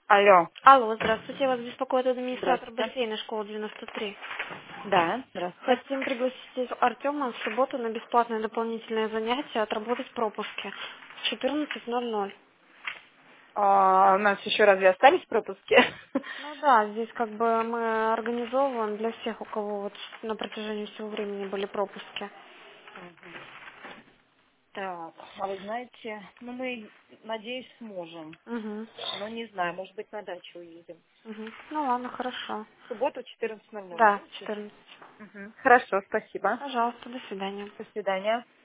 Алло. Алло, здравствуйте, вас беспокоит администратор Здравствуйте. бассейна школы 93. Да, здравствуйте. Хотим пригласить Артема в субботу на бесплатное дополнительное занятие отработать пропуски в 14:00. У нас еще разве остались пропуски? Ну да, здесь как бы мы организовываем для всех, у кого вот на протяжении всего времени были пропуски. Мгм. Так, а вы знаете, мы, надеюсь, сможем. Угу. Но не знаю, может быть, на дачу уедем. Угу. Ну ладно, хорошо. В субботу 14:00, Да, да? 14. Мгм. Хорошо, спасибо. Пожалуйста, до свидания. До свидания.